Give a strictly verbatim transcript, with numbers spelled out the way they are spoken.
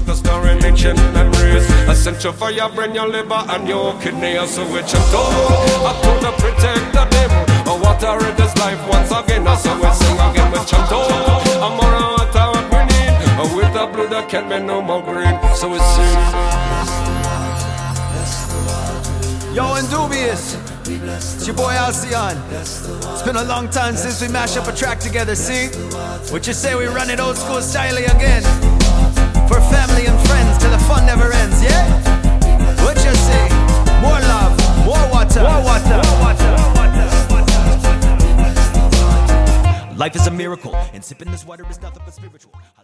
to storing ancient memories. Essential for your brain, your liver and your kidney. So which I'm told, I told to protect the devil. But water in this life once again. So we sing again with I'm told, I'm more than water what we need. And with the blue there can't be no more green. So we sing. Yo, and Dubious, it's your boy Alcyon. It's been a long time since we mashed up a track together, see? What you say we run it old school style again? For family and friends till the fun never ends, yeah? What you say? More love, more water, more water, more water. Life is a miracle, and sipping this water is nothing but spiritual.